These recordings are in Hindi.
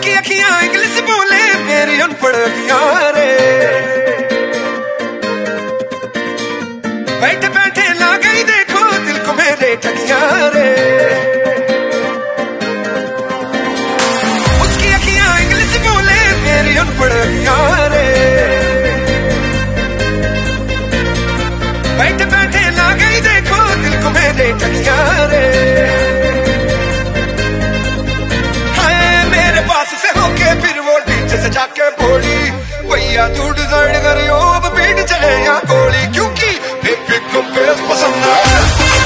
उसकी अखियां इंग्लिश बोले मेरी अनपढ़ अखियां रे। बैठे बैठे ला गई देखो दिल को मेरे ठगियां रे। उसकी अखियां इंग्लिश बोले मेरी अनपढ़ अखियां रे। बैठे बैठे ला गई देखो दिल को मेरे ठगियां रे। फिर वो डीजे से जाके बोली भैया तू डिसाइड करियो अब बीट चले या गोली, क्योंकि बेबी को बेस पसंद है।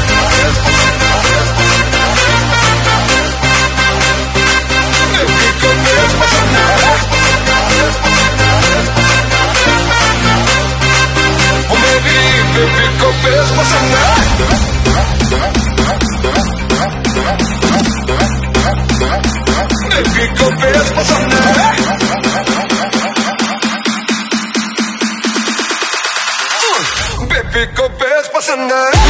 बेबी को बेस पसंद है। बेबी को बेस पसंद है। बेबी को बेस पसंद है। बेबी को बेस पसंद है।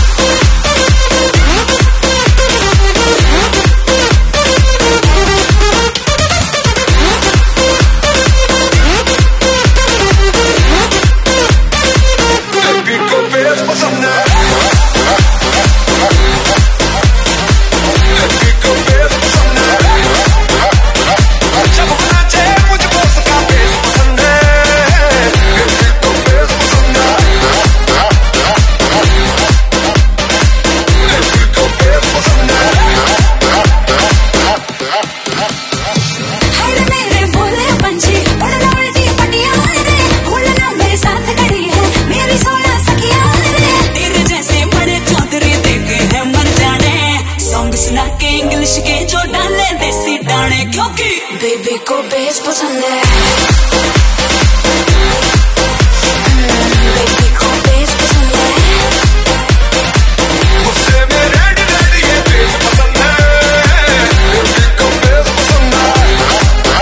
इंग्लिश के जो डाले देसी डाने, क्योंकि बेबी को बेस पसंद है। बेबी को बेस पसंद है। मुझसे मेरे डैडी ये बेस पसंद है। बेबी को बेस पसंद है।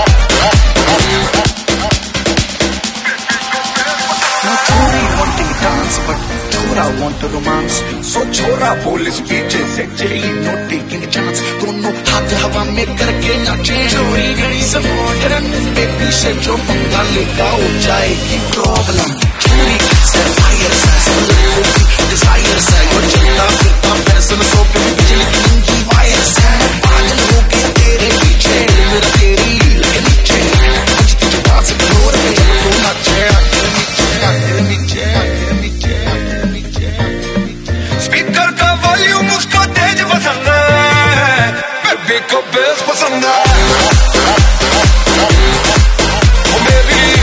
छोरी wanting dance but छोरा want romance, so छोरा पुलिस पीछे से जेई no taking a chance। दोनों हाथ हवा में करके नाचे चोरी घड़ी से मॉडर्न, बेबी से जो पंगा लेगा हो जाएगी प्रॉब्लम। छोरी से फायर से डिजायर से वो चलता फिरता फैशन सो पे बिजली की वायर से पागल हो गई तेरे पीछे मेरा तेरी लगे नीचे आज तुझे पास छोड़ के जब तू नाचे आगे नीचे आगे नीचे आगे नीचे आगे नीचे। स्पीकर का वॉल्यूम उसको तेज पसंद है। बेबी को बेस पसंद है। बेबी